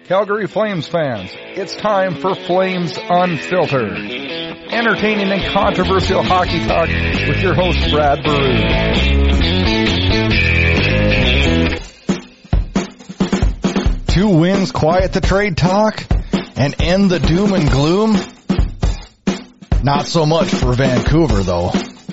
Calgary Flames fans, it's time for Flames Unfiltered. Entertaining and controversial hockey talk with your host, Brad Baroud. Two wins quiet the trade talk and end the doom and gloom? Not so much for Vancouver, though.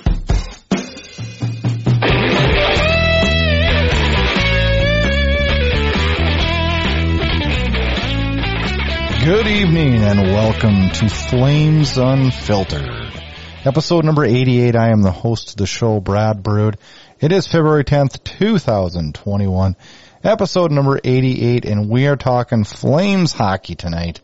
Good evening and welcome to Flames Unfiltered. Episode number 88. I am the host of the show, Brad Baroud. It is February 10th, 2021. Episode number 88, and we are talking Flames hockey tonight.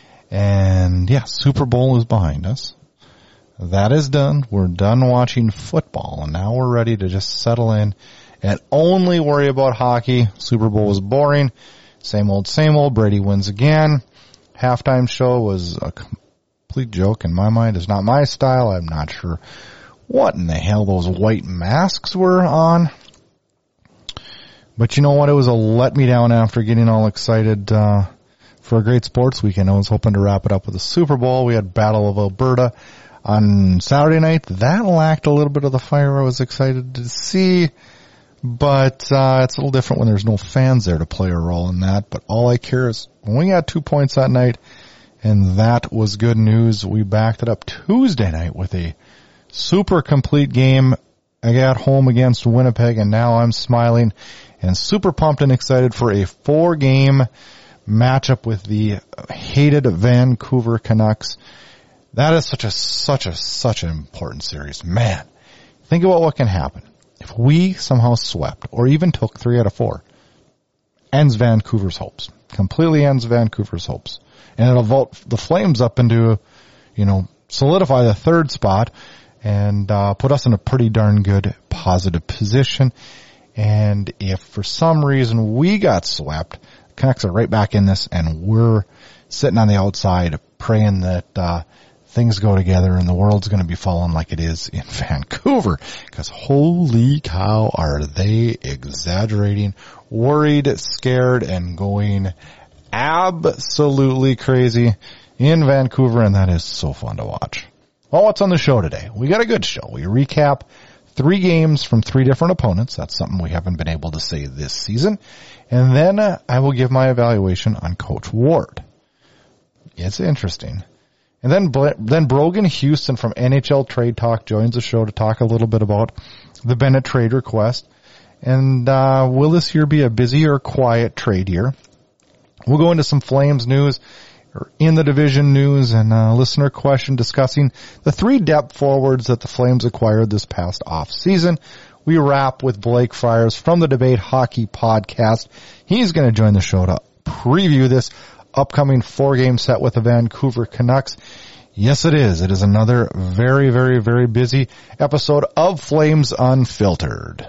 And yeah, Super Bowl is behind us. That is done. We're done watching football, and now we're ready to just settle in and only worry about hockey. Super Bowl was boring. Same old, same old. Brady wins again. Halftime show was a complete joke in my mind. It's not my style. I'm not sure what in the hell those white masks were on. But you know what? It was a let me down after getting all excited for a great sports weekend. I was hoping to wrap it up with the Super Bowl. We had Battle of Alberta on Saturday night. That lacked a little bit of the fire I was excited to see. But it's a little different when there's no fans there to play a role in that. But all I care is when we got 2 points that night, and that was good news. We backed it up Tuesday night with a super complete game. I got home against Winnipeg, and now I'm smiling and super pumped and excited for a 4-game matchup with the hated Vancouver Canucks. That is such an important series. Man, think about what can happen. If we somehow swept, or even took 3 out of 4, ends Vancouver's hopes. Completely ends Vancouver's hopes. And it'll vault the Flames up into, solidify the 3rd spot and put us in a pretty darn good positive position. And if for some reason we got swept, the Canucks are right back in this, and we're sitting on the outside praying that things go together and the world's going to be falling like it is in Vancouver. Because holy cow, are they exaggerating, worried, scared, and going absolutely crazy in Vancouver, and that is so fun to watch. Well, what's on the show today? We got a good show. We recap 3 games from 3 different opponents. That's something we haven't been able to say this season. And then I will give my evaluation on Coach Ward. It's interesting. And then Brogan Houston from NHL Trade Talk joins the show to talk a little bit about the Bennett trade request. And will this year be a busy or quiet trade year? We'll go into some Flames news, or in the division news, and a listener question discussing the 3 depth forwards that the Flames acquired this past off season. We wrap with Blake Friars from the Debate Hockey Podcast. He's going to join the show to preview this upcoming 4-game set with the Vancouver Canucks. Yes, it is. It is another very, very, very busy episode of Flames Unfiltered.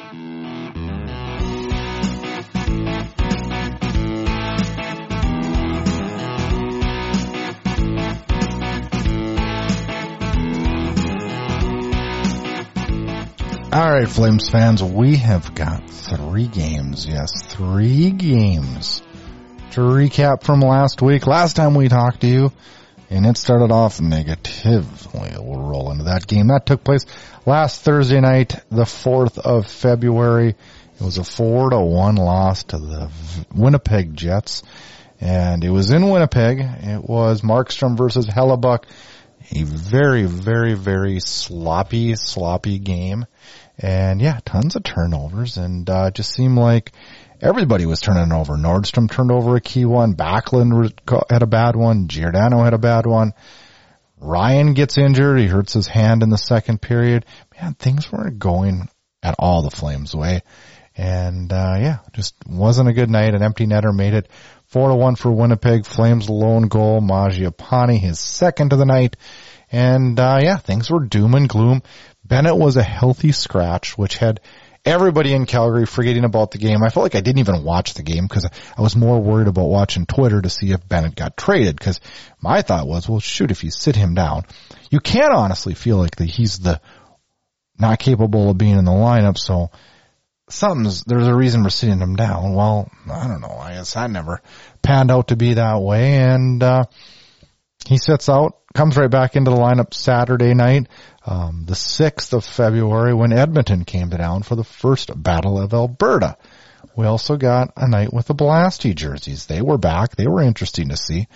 All right, Flames fans, we have got 3 games. Yes, 3 games to recap from last week. Last time we talked to you, and it started off negatively. We'll roll into that game. That took place last Thursday night, the 4th of February. It was a 4-1 loss to the Winnipeg Jets. And it was in Winnipeg. It was Markstrom versus Hellebuck. A very, very, very sloppy game. And yeah, tons of turnovers. And it just seemed like everybody was turning over. Nordstrom turned over a key one. Backlund had a bad one. Giordano had a bad one. Ryan gets injured. He hurts his hand in the second period. Man, things weren't going at all the Flames' way. And just wasn't a good night. An empty netter made it 4-1 for Winnipeg. Flames' lone goal, Mangiapane, his second of the night. And things were doom and gloom. Bennett was a healthy scratch, which had everybody in Calgary forgetting about the game. I felt like I didn't even watch the game because I was more worried about watching Twitter to see if Bennett got traded, because my thought was, well, shoot, if you sit him down, you can't honestly feel like he's the not capable of being in the lineup. So there's a reason we're sitting him down. Well, I don't know. I guess that never panned out to be that way. And, he sits out, comes right back into the lineup Saturday night, the 6th of February, when Edmonton came to town for the first Battle of Alberta. We also got a night with the Blasty jerseys. They were back. They were interesting to see.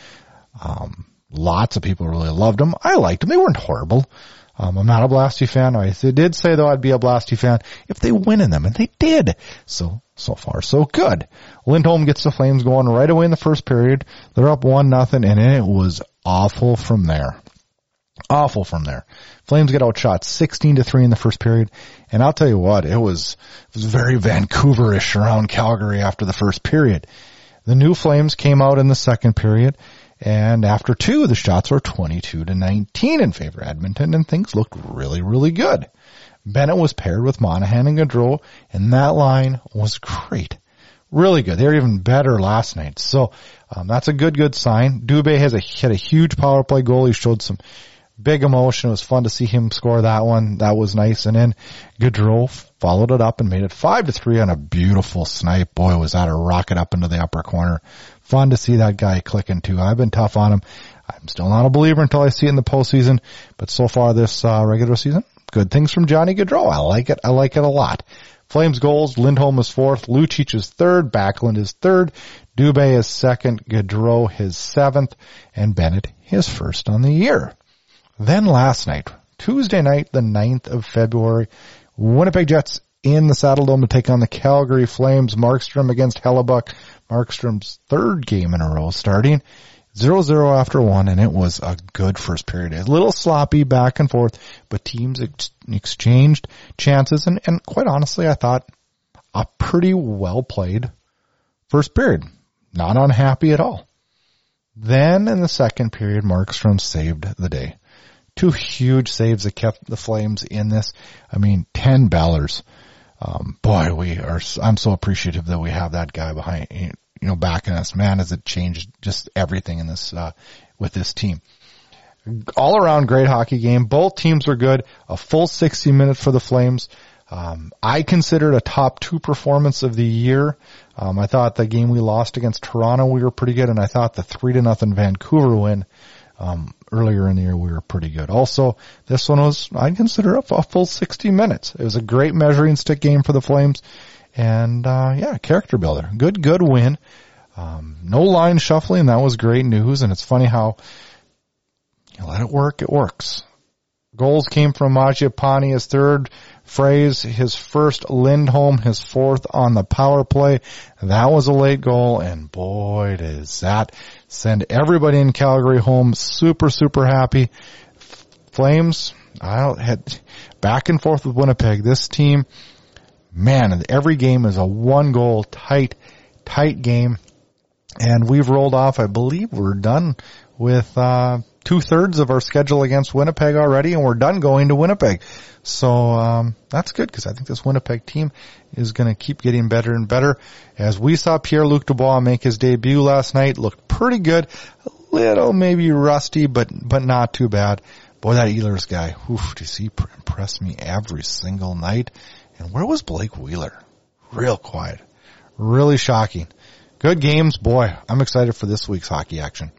Lots of people really loved them. I liked them. They weren't horrible. I'm not a Blasty fan. I did say, though, I'd be a Blasty fan if they win in them, and they did. So far, so good. Lindholm gets the Flames going right away in the first period. They're up 1-0, and it was awful from there. Awful from there. Flames get outshot 16-3 in the first period, and I'll tell you what, it was very Vancouver-ish around Calgary after the first period. The new Flames came out in the second period, and after 2, the shots were 22-19 in favor of Edmonton, and things looked really, really good. Bennett was paired with Monahan and Gaudreau, and that line was great. Really good. They were even better last night. So that's a good sign. Dubé had a huge power play goal. He showed some big emotion. It was fun to see him score that one. That was nice. And then Gaudreau followed it up and made it 5-3 on a beautiful snipe. Boy, was that a rocket up into the upper corner. Fun to see that guy clicking too. I've been tough on him. I'm still not a believer until I see it in the postseason. But so far this regular season, good things from Johnny Gaudreau. I like it. I like it a lot. Flames goals, Lindholm is 4th, Lucic is 3rd, Backlund is 3rd, Dubé is 2nd, Gaudreau his 7th, and Bennett his 1st on the year. Then last night, Tuesday night, the 9th of February, Winnipeg Jets in the Saddledome to take on the Calgary Flames. Markstrom against Hellebuck. Markstrom's 3rd game in a row starting. 0-0 after 1, and it was a good first period. A little sloppy back and forth, but teams exchanged chances, and quite honestly, I thought a pretty well played first period. Not unhappy at all. Then in the second period, Markstrom saved the day. 2 huge saves that kept the Flames in this. 10 ballers. I'm so appreciative that we have that guy behind, backing us. Man, has it changed just everything in this, with this team. All around great hockey game. Both teams were good. A full 60 minutes for the Flames. I considered a top 2 performance of the year. I thought the game we lost against Toronto, we were pretty good, and I thought the 3-0 Vancouver win, earlier in the year, we were pretty good. Also, this one was, I'd consider a full 60 minutes. It was a great measuring stick game for the Flames. And, character builder. Good win. No line shuffling. That was great news. And it's funny how you let it work, it works. Goals came from Mangiapane, his 3rd, Fraze, his 1st, Lindholm, his 4th on the power play. That was a late goal, and boy, does that send everybody in Calgary home super, super happy. Flames, I had back and forth with Winnipeg. This team, man, every game is a 1-goal tight game. And we've rolled off, I believe we're done with 2/3 of our schedule against Winnipeg already, and we're done going to Winnipeg. So that's good, because I think this Winnipeg team is going to keep getting better and better. As we saw Pierre-Luc Dubois make his debut last night, looked pretty good. A little maybe rusty, but not too bad. Boy, that Ehlers guy, does he impress me every single night. And where was Blake Wheeler? Real quiet. Really shocking. Good games. Boy, I'm excited for this week's hockey action.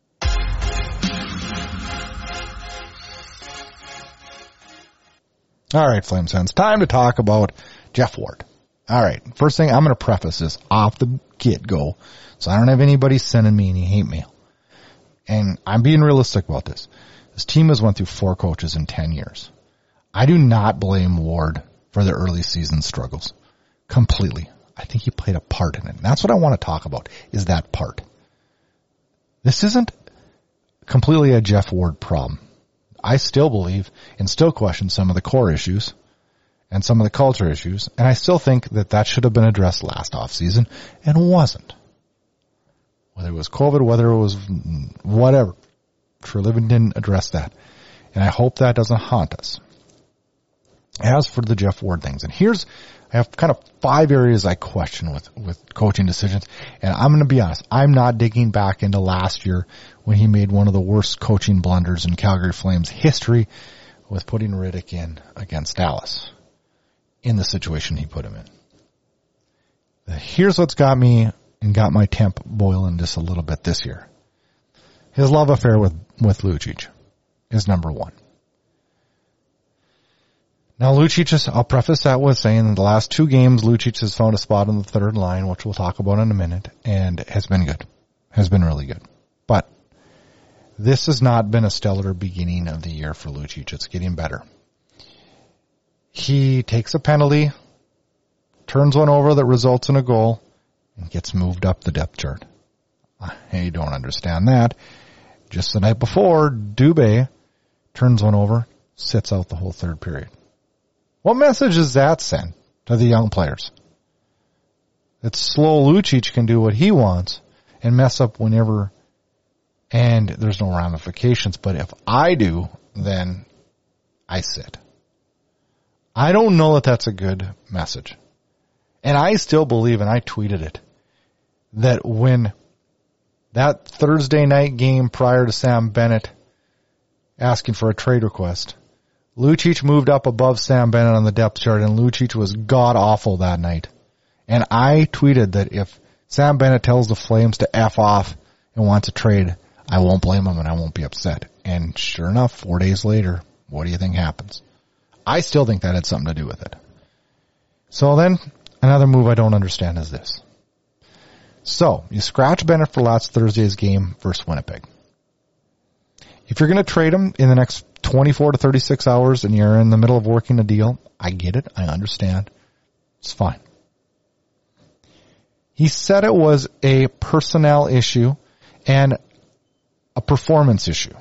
All right, Flames fans, time to talk about Jeff Ward. All right, first thing, I'm going to preface this off the get-go, so I don't have anybody sending me any hate mail. And I'm being realistic about this. This team has went through 4 coaches in 10 years. I do not blame Ward for the early season struggles. Completely. I think he played a part in it. And that's what I want to talk about, is that part. This isn't completely a Jeff Ward problem. I still believe and still question some of the core issues and some of the culture issues, and I still think that should have been addressed last offseason and wasn't. Whether it was COVID, whether it was whatever. Treliving didn't address that. And I hope that doesn't haunt us. As for the Jeff Ward things, and I have kind of 5 areas I question with coaching decisions, and I'm going to be honest, I'm not digging back into last year when he made one of the worst coaching blunders in Calgary Flames history with putting Riddick in against Dallas in the situation he put him in. Here's what's got me and got my temp boiling just a little bit this year. His love affair with Lucic is number one. Now, Lucic, I'll preface that with saying in the last 2 games, Lucic has found a spot on the third line, which we'll talk about in a minute, and has been good. Has been really good. But this has not been a stellar beginning of the year for Lucic. It's getting better. He takes a penalty, turns one over that results in a goal, and gets moved up the depth chart. I don't understand that. Just the night before, Dubé turns one over, sits out the whole third period. What message does that send to the young players? That slow Lucic can do what he wants and mess up whenever, and there's no ramifications. But if I do, then I sit. I don't know that that's a good message. And I still believe, and I tweeted it, that when that Thursday night game prior to Sam Bennett asking for a trade request, Lucic moved up above Sam Bennett on the depth chart, and Lucic was god-awful that night. And I tweeted that if Sam Bennett tells the Flames to F off and wants a trade, I won't blame him and I won't be upset. And sure enough, 4 days later, what do you think happens? I still think that had something to do with it. So then, another move I don't understand is this. So, you scratch Bennett for last Thursday's game versus Winnipeg. If you're going to trade him in the next 24 to 36 hours and you're in the middle of working a deal, I get it. I understand. It's fine. He said it was a personnel issue and a performance issue.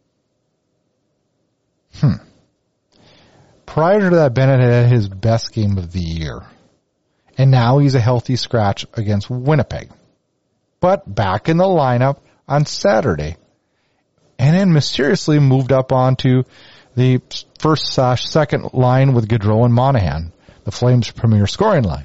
Prior to that, Bennett had his best game of the year. And now he's a healthy scratch against Winnipeg. But back in the lineup on Saturday. And then mysteriously moved up onto the first/second line with Gaudreau and Monahan, the Flames' premier scoring line.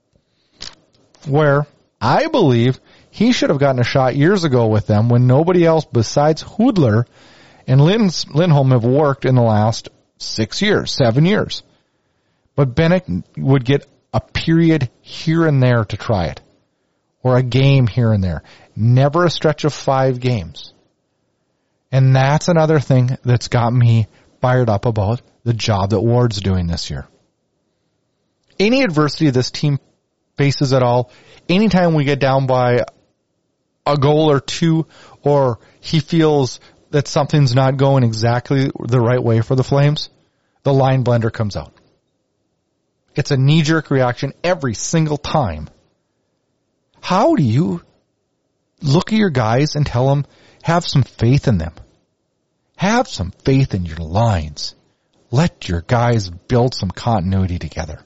Where I believe he should have gotten a shot years ago with them when nobody else besides Hudler and Lindholm have worked in the last 7 years. But Bennett would get a period here and there to try it. Or a game here and there. Never a stretch of 5 games. And that's another thing that's got me fired up about the job that Ward's doing this year. Any adversity this team faces at all, anytime we get down by a goal or 2, or he feels that something's not going exactly the right way for the Flames, the line blender comes out. It's a knee-jerk reaction every single time. How do you look at your guys and tell them, have some faith in them? Have some faith in your lines. Let your guys build some continuity together.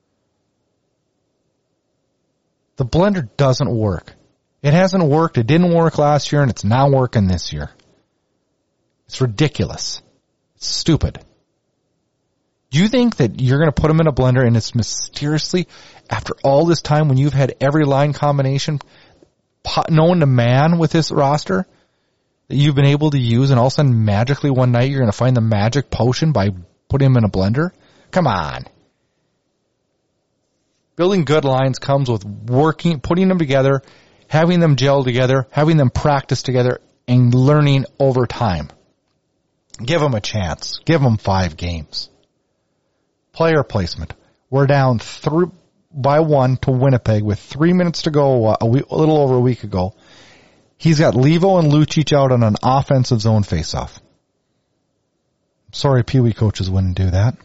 The blender doesn't work. It hasn't worked. It didn't work last year, and it's not working this year. It's ridiculous. It's stupid. You think that you're going to put them in a blender and it's mysteriously, after all this time when you've had every line combination known to man with this roster, that you've been able to use, and all of a sudden magically one night you're going to find the magic potion by putting them in a blender? Come on. Building good lines comes with putting them together, having them gel together, having them practice together, and learning over time. Give them a chance. Give them 5 games. Player placement. We're down 3-1 to Winnipeg with 3 minutes to go, a little over a week ago. He's got Levo and Lucic out on an offensive zone faceoff. Sorry, Pee Wee coaches wouldn't do that.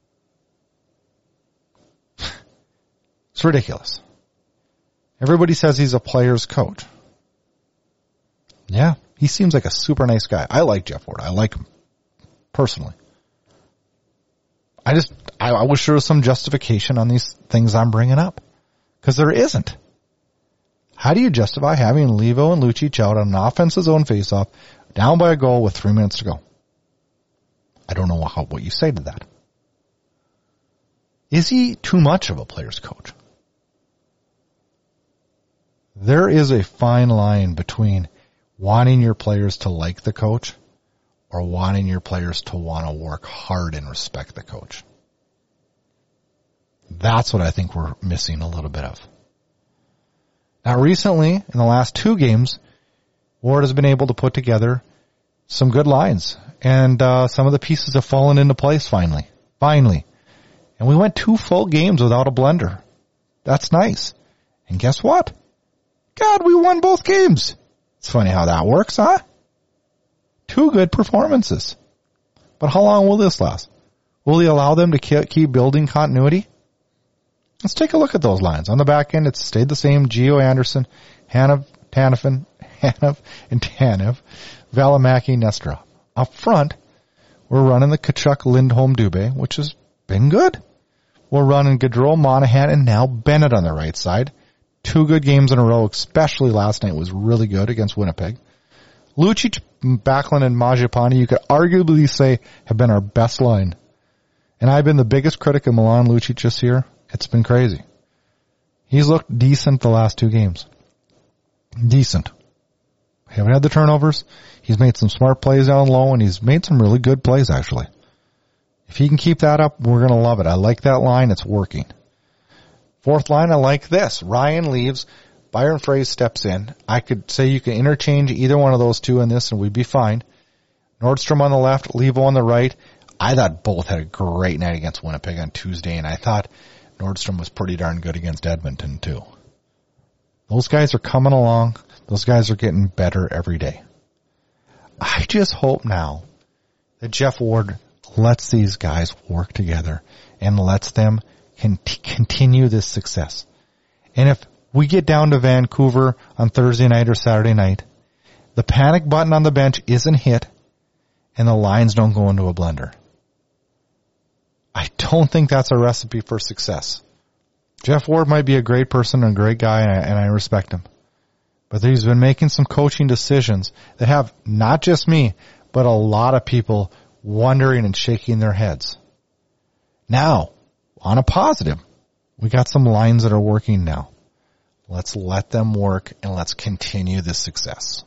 It's ridiculous. Everybody says he's a player's coach. Yeah, he seems like a super nice guy. I like Jeff Ward. I like him personally. I wish there was some justification on these things I'm bringing up, because there isn't. How do you justify having Levo and Lucic out on an offensive zone faceoff, down by a goal with 3 minutes to go? I don't know what you say to that. Is he too much of a player's coach? There is a fine line between wanting your players to like the coach or wanting your players to want to work hard and respect the coach. That's what I think we're missing a little bit of. Now, recently, in the last 2 games, Ward has been able to put together some good lines, and some of the pieces have fallen into place finally. And we went 2 full games without a blender. That's nice. And guess what? God, we won both games. It's funny how that works, huh? 2 good performances. But how long will this last? Will he allow them to keep building continuity? Let's take a look at those lines. On the back end, it's stayed the same. Gio Anderson, Hanov, and Tanev, Valimaki, Nesterov. Up front, we're running the Tkachuk, Lindholm, Dubé, which has been good. We're running Gaudreau, Monahan, and now Bennett on the right side. 2 good games in a row, especially last night was really good against Winnipeg. Lucic, Backlund, and Mangiapane, you could arguably say, have been our best line. And I've been the biggest critic of Milan Lucic this year. It's been crazy. He's looked decent the last 2 games. Decent. Haven't had the turnovers. He's made some smart plays down low, and he's made some really good plays, actually. If he can keep that up, we're going to love it. I like that line. It's working. 4th line, I like this. Ryan leaves. Byron Froese steps in. I could say you can interchange either one of those 2 in this, and we'd be fine. Nordstrom on the left, Levo on the right. I thought both had a great night against Winnipeg on Tuesday, and I thought Nordstrom was pretty darn good against Edmonton, too. Those guys are coming along. Those guys are getting better every day. I just hope now that Jeff Ward lets these guys work together and lets them continue this success. And if we get down to Vancouver on Thursday night or Saturday night, the panic button on the bench isn't hit and the lines don't go into a blender, I don't think that's a recipe for success. Jeff Ward might be a great person and a great guy, and I respect him. But he's been making some coaching decisions that have not just me, but a lot of people wondering and shaking their heads. Now, on a positive, we got some lines that are working now. Let's let them work and let's continue this success.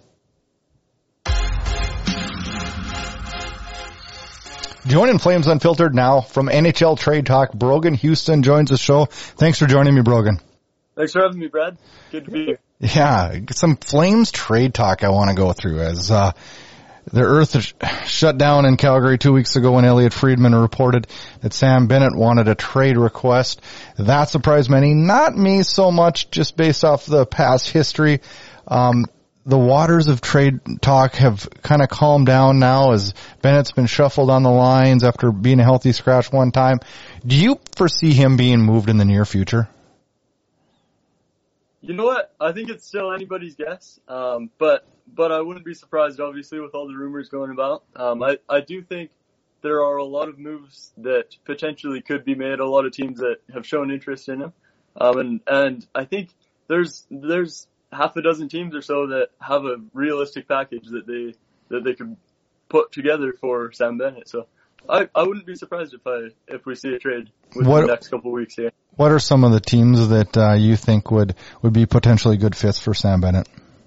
Joining Flames Unfiltered now from NHL Trade Talk, Brogan Houston joins the show. Thanks for joining me, Brogan. Thanks for having me, Brad. Good to be here. Yeah, some Flames trade talk I want to go through as the Earth shut down in Calgary 2 weeks ago when Elliot Friedman reported that Sam Bennett wanted a trade request. That surprised many, not me so much, just based off the past history. The waters of trade talk have kind of calmed down now as Bennett's been shuffled on the lines after being a healthy scratch one time. Do you foresee him being moved in the near future? You know what? I think it's still anybody's guess. But I wouldn't be surprised, obviously, with all the rumors going about. I do think there are a lot of moves that potentially could be made, a lot of teams that have shown interest in him. And I think there's half a dozen teams or so that have a realistic package that they could put together for Sam Bennett. So I wouldn't be surprised if we see a trade within the next couple of weeks here. What are some of the teams that you think would be potentially good fits for Sam Bennett?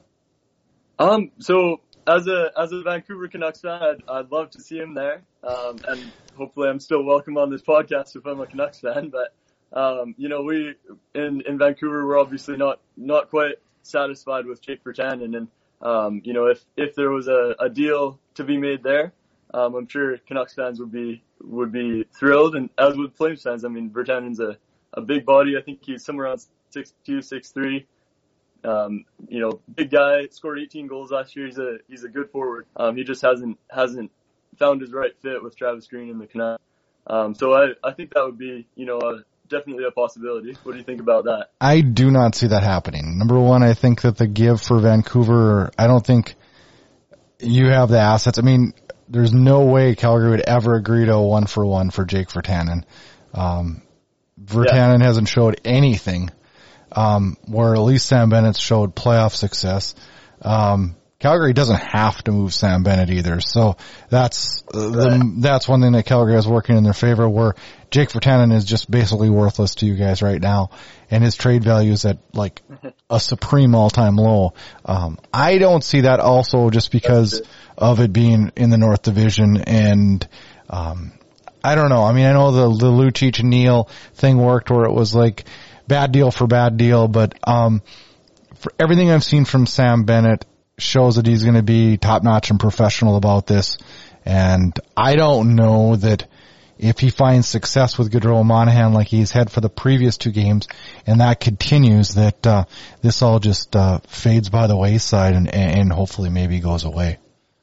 So as a Vancouver Canucks fan, I'd love to see him there. And hopefully I'm still welcome on this podcast if I'm a Canucks fan. But we in Vancouver, we're obviously not quite satisfied with Jake Virtanen, and if there was a deal to be made there, I'm sure Canucks fans would be thrilled, and as with Flames fans, I mean, Virtanen's a big body. I think he's somewhere around 6'2", 6'3". Big guy, scored 18 goals last year. He's a good forward. He just hasn't found his right fit with Travis Green and the Canucks. So I think that would be definitely a possibility. What do you think about that? I do not see that happening. Number one, I think that the give for Vancouver, I don't think you have the assets. I mean, there's no way Calgary would ever agree to a 1-for-1 for Jake Virtanen. Virtanen hasn't showed anything, where at least Sam Bennett showed playoff success. Calgary doesn't have to move Sam Bennett either, so that's one thing that Calgary has working in their favor, where Jake Virtanen is just basically worthless to you guys right now, and his trade value is at like a supreme all-time low. I don't see that also just because of it being in the North Division, and I don't know. I mean, I know the Lucic and Neal thing worked where it was like bad deal for bad deal, but for everything I've seen from Sam Bennett shows that he's going to be top-notch and professional about this. And I don't know that if he finds success with Gaudreau Monahan like he's had for the previous 2 games, and that continues, that this all just fades by the wayside and hopefully maybe goes away.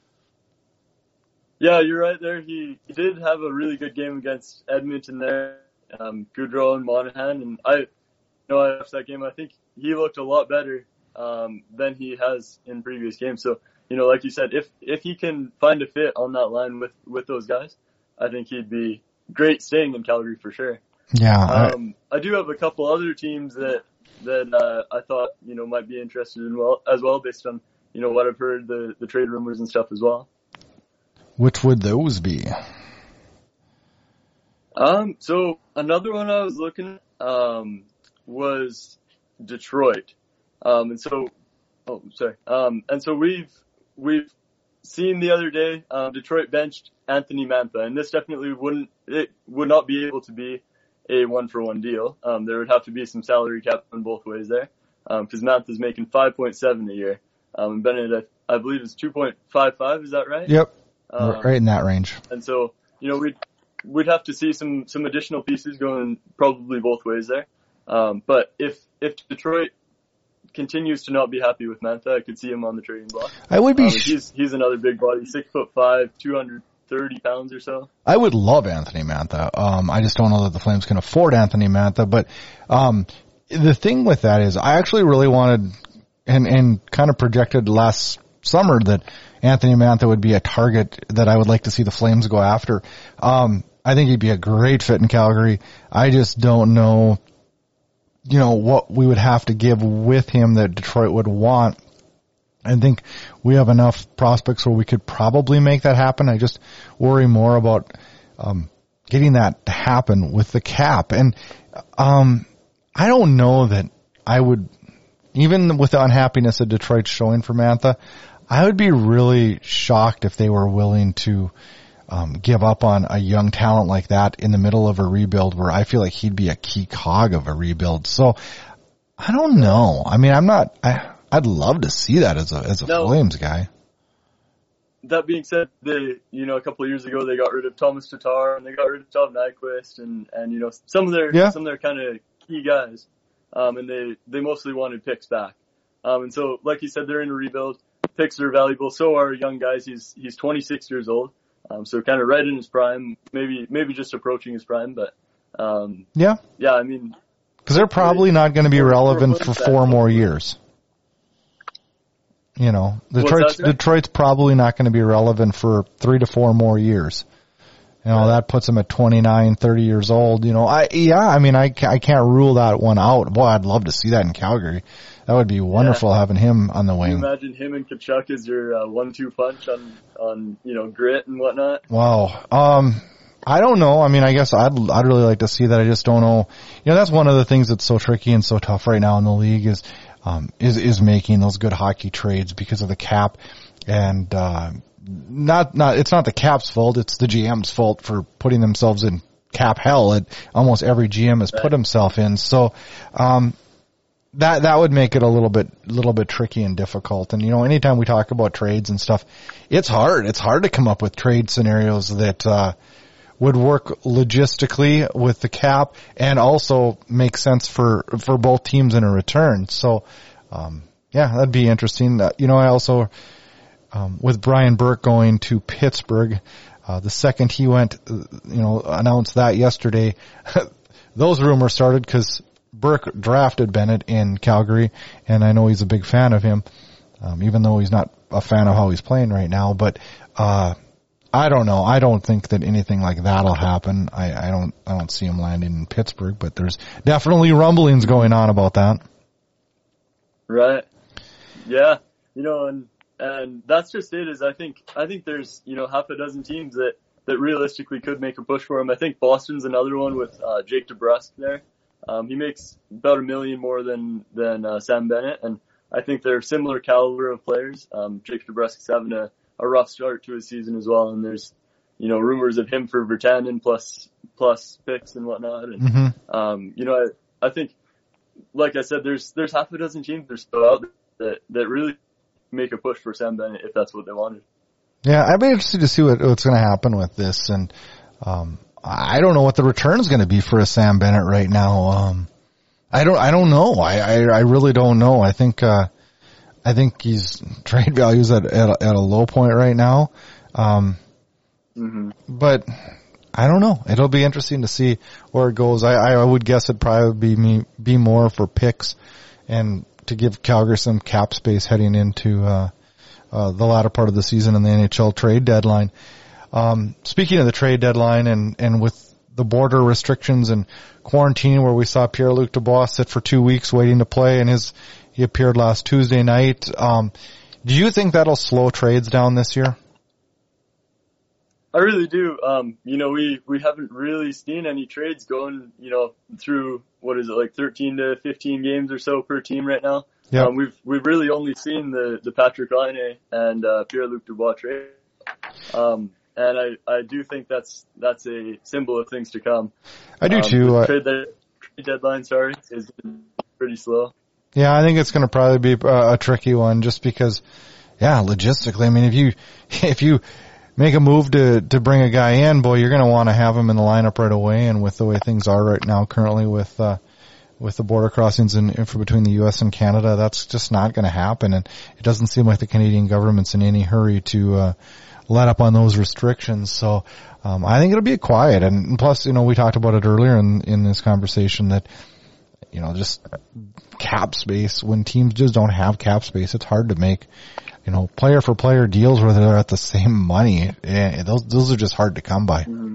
Yeah, you're right there. He did have a really good game against Edmonton there, Gaudreau and Monahan, and I watched that game. I think he looked a lot better than he has in previous games. So, like you said, if he can find a fit on that line with those guys, I think he'd be great staying in Calgary for sure. Yeah. I do have a couple other teams that I thought, might be interested in as well based on, what I've heard, the trade rumors and stuff as well. Which would those be? So another one I was looking at, was Detroit. And so we've seen the other day, Detroit benched Anthony Mantha, and this definitely would not be able to be a 1-for-1 deal. There would have to be some salary cap on both ways there, because Mantha's making 5.7 a year. And Bennett, I believe, is 2.55. Is that right? Yep. Right in that range. And so, we'd have to see some additional pieces going probably both ways there. But if Detroit continues to not be happy with Mantha, I could see him on the trading block. I would be. He's another big body, 6'5", 230 pounds or so. I would love Anthony Mantha. I just don't know that the Flames can afford Anthony Mantha. But the thing with that is, I actually really wanted and kind of projected last summer that Anthony Mantha would be a target that I would like to see the Flames go after. I think he'd be a great fit in Calgary. I just don't know, what we would have to give with him that Detroit would want. I think we have enough prospects where we could probably make that happen. I just worry more about getting that to happen with the cap. And I don't know that I would, even with the unhappiness that Detroit's showing for Mantha, I would be really shocked if they were willing to give up on a young talent like that in the middle of a rebuild where I feel like he'd be a key cog of a rebuild. So I don't know. I mean, I'd love to see that as a Flames guy. That being said, a couple of years ago they got rid of Thomas Tatar and they got rid of Tom Nyquist and some of their kind of key guys. And they mostly wanted picks back. And so, like you said, they're in a rebuild. Picks are valuable. So are young guys. He's 26 years old. So kind of right in his prime, maybe just approaching his prime, but, yeah, I mean, because they're probably not going to be relevant for 4 more years. Detroit's probably not going to be relevant for 3 to 4 more years. That puts them at 29, 30 years old. I can't rule that one out. Boy, I'd love to see that in Calgary. That would be wonderful having him on the wing. Can you imagine him and Tkachuk as your 1-2 punch on grit and whatnot? Wow. I don't know. I mean, I guess I'd really like to see that. I just don't know. That's one of the things that's so tricky and so tough right now in the league is making those good hockey trades because of the cap. And it's not the cap's fault, it's the GM's fault for putting themselves in cap hell that almost every GM has put himself in. So that would make it a little bit tricky and difficult. And anytime we talk about trades and stuff, it's hard to come up with trade scenarios that would work logistically with the cap and also make sense for both teams in a return. So that'd be interesting. I also with Brian Burke going to Pittsburgh, the second he went, announced that yesterday, those rumors started because Burke drafted Bennett in Calgary, and I know he's a big fan of him, even though he's not a fan of how he's playing right now. But I don't know. I don't think that anything like that'll happen. I don't see him landing in Pittsburgh, but there's definitely rumblings going on about that. Right. Yeah. And that's just it. Is I think there's half a dozen teams that realistically could make a push for him. I think Boston's another one with Jake DeBrusk there. He makes about $1 million more than Sam Bennett, and I think they're similar caliber of players. Jake DeBrusk's having a rough start to his season as well, and there's rumors of him for Virtanen plus picks and whatnot. And I think like I said, there's half a dozen teams that are still out there that really make a push for Sam Bennett if that's what they wanted. Yeah, I'd be interested to see what's going to happen with this, and I don't know what the return is going to be for a Sam Bennett right now. I don't know. I really don't know. I think he's trade value's at a low point right now. But I don't know. It'll be interesting to see where it goes. I would guess it'd probably be more for picks and to give Calgary some cap space heading into the latter part of the season and the NHL trade deadline. Speaking of the trade deadline and with the border restrictions and quarantine where we saw Pierre-Luc Dubois sit for 2 weeks waiting to play, and he appeared last Tuesday night. Do you think that'll slow trades down this year? I really do. We haven't really seen any trades going, through, 13 to 15 games or so per team right now. Yeah. We've really only seen the Patrick Laine and Pierre-Luc Dubois trade. And I do think that's a symbol of things to come. I do too. The trade deadline, is pretty slow. Yeah, I think it's going to probably be a tricky one just because, logistically, I mean, if you make a move to bring a guy in, boy, you're going to want to have him in the lineup right away. And with the way things are right now currently with the border crossings for between the U.S. and Canada, that's just not going to happen. And it doesn't seem like the Canadian government's in any hurry to let up on those restrictions. So I think it'll be quiet. And plus, we talked about it earlier in this conversation that, just cap space, when teams just don't have cap space, it's hard to make, player for player deals where they're at the same money. Those are just hard to come by. Mm-hmm.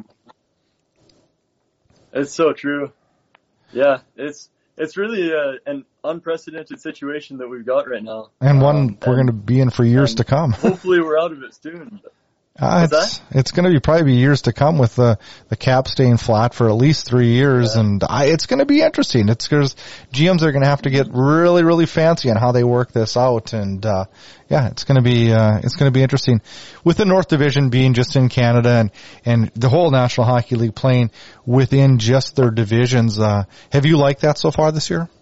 It's so true. Yeah, it's really an unprecedented situation that we've got right now. And one we're going to be in for years to come. Hopefully we're out of it soon. It's going to probably be years to come with the cap staying flat for at least 3 years, and it's going to be interesting. It's because GMs are going to have to get really, really fancy on how they work this out, and it's going to be interesting. With the North Division being just in Canada and the whole National Hockey League playing within just their divisions, have you liked that so far this year?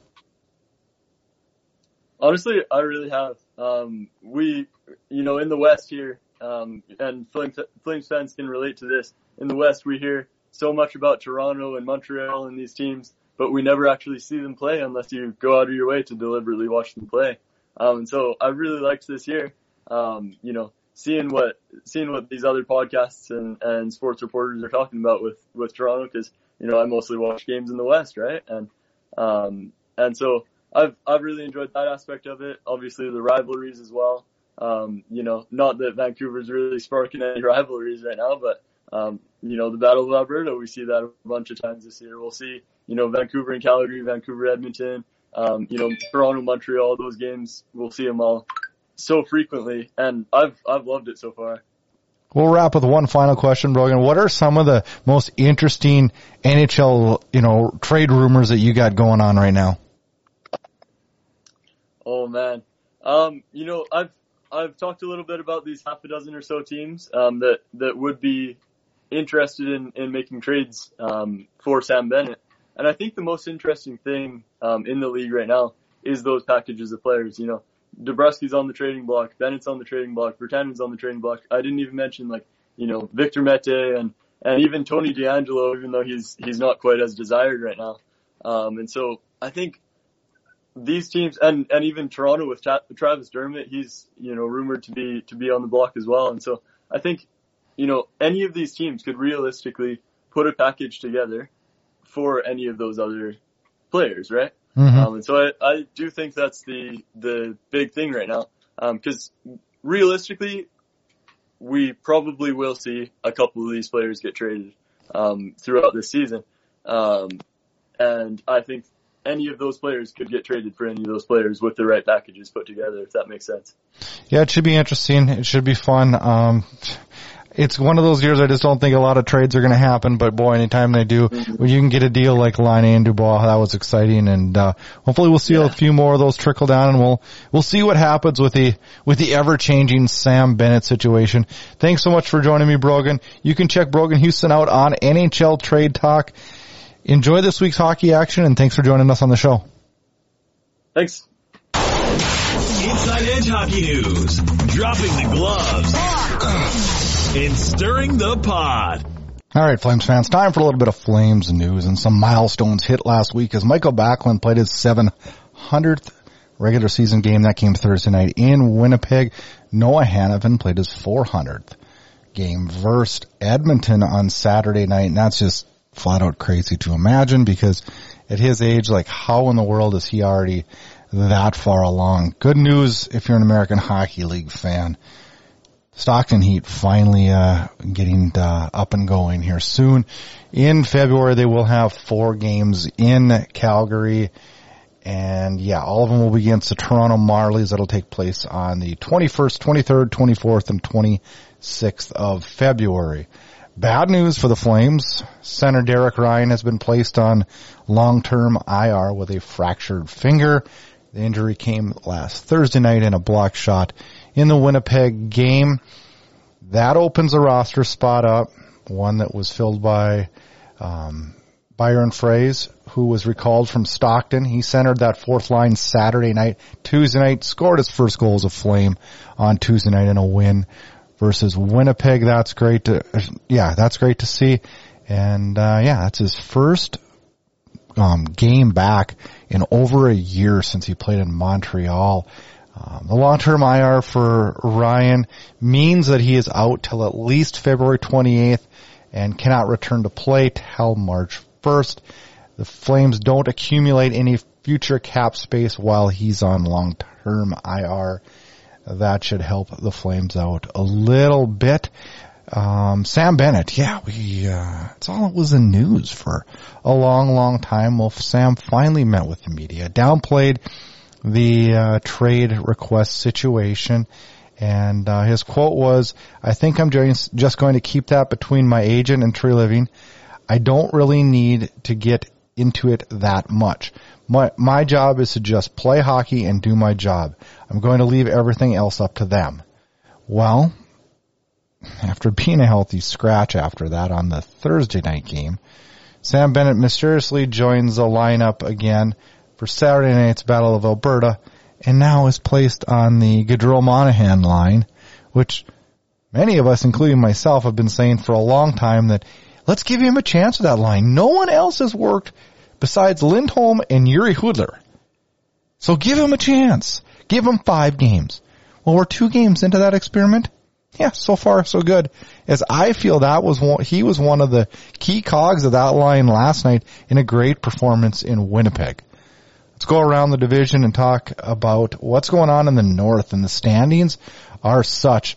Honestly, I really have. We, in the West here. And Flames fans can relate to this. In the West, we hear so much about Toronto and Montreal and these teams, but we never actually see them play unless you go out of your way to deliberately watch them play. And so I really liked this year, seeing what these other podcasts and sports reporters are talking about with Toronto, because, I mostly watch games in the West, right? And so I've really enjoyed that aspect of it. Obviously the rivalries as well. Not that Vancouver's really sparking any rivalries right now, but, the Battle of Alberta, we see that a bunch of times this year. We'll see, Vancouver and Calgary, Vancouver, Edmonton, Toronto, Montreal, those games, we'll see them all so frequently. And I've loved it so far. We'll wrap with one final question, Brogan. What are some of the most interesting NHL, trade rumors that you got going on right now? Oh man. I've talked a little bit about these half a dozen or so teams that would be interested in making trades for Sam Bennett. And I think the most interesting thing in the league right now is those packages of players. Dabrowski's on the trading block, Bennett's on the trading block, Virtanen's on the trading block. I didn't even mention Victor Mete and even Tony DeAngelo, even though he's not quite as desired right now. And so I think these teams and even Toronto with Travis Dermott, he's, rumored to be on the block as well. And so I think, any of these teams could realistically put a package together for any of those other players, right? Mm-hmm. And so I do think that's the big thing right now. Cause realistically, we probably will see a couple of these players get traded, throughout this season. And I think any of those players could get traded for any of those players with the right packages put together, if that makes sense. Yeah, it should be interesting. It should be fun. It's one of those years I just don't think a lot of trades are going to happen, but boy, anytime they do, when you can get a deal like Laine and Dubois, that was exciting, and hopefully we'll see a few more of those trickle down, and we'll see what happens with the ever-changing Sam Bennett situation. Thanks so much for joining me, Brogan. You can check Brogan Houston out on NHL Trade Talk. Enjoy this week's hockey action, and thanks for joining us on the show. Thanks. Inside Edge Hockey News. Dropping the gloves and stirring the pot. All right, Flames fans, time for a little bit of Flames news and some milestones hit last week as Michael Backlund played his 700th regular season game. That came Thursday night in Winnipeg. Noah Hanifin played his 400th game versus Edmonton on Saturday night, and that's just flat out crazy to imagine because at his age, like, how in the world is he already that far along? Good news if you're an American Hockey League fan. Stockton Heat finally getting up and going here soon. In February, they will have 4 games in Calgary. And, yeah, all of them will be against the Toronto Marlies. That'll take place on the 21st, 23rd, 24th, and 26th of February. Bad news for the Flames. Center Derek Ryan has been placed on long-term IR with a fractured finger. The injury came last Thursday night in a block shot in the Winnipeg game. That opens a roster spot up, one that was filled by Byron Froese, who was recalled from Stockton. He centered that fourth line Saturday night. Tuesday night, scored his first goal as a Flame on Tuesday night in a win versus Winnipeg. That's great to see. And that's his first game back in over a year since he played in Montreal. The long-term IR for Ryan means that he is out till at least February 28th and cannot return to play till March 1st. The Flames don't accumulate any future cap space while he's on long-term IR. That should help the Flames out a little bit. Sam Bennett, it's all it was in news for a long time. Well, Sam finally met with the media, downplayed the trade request situation, and his quote was, "I think I'm just going to keep that between my agent and Treliving. I don't really need to get into it that much. My job is to just play hockey and do my job. I'm going to leave everything else up to them." Well, after being a healthy scratch after that on the Thursday night game, Sam Bennett mysteriously joins the lineup again for Saturday night's Battle of Alberta, and now is placed on the Gaudreau-Monahan line, which many of us, including myself, have been saying for a long time that let's give him a chance with that line. No one else has worked besides Lindholm and Yuri Hudler. So give him a chance. Give him 5 games. Well, we're 2 games into that experiment. Yeah, so far so good. As I feel he was one of the key cogs of that line last night in a great performance in Winnipeg. Let's go around the division and talk about what's going on in the North. And the standings are such.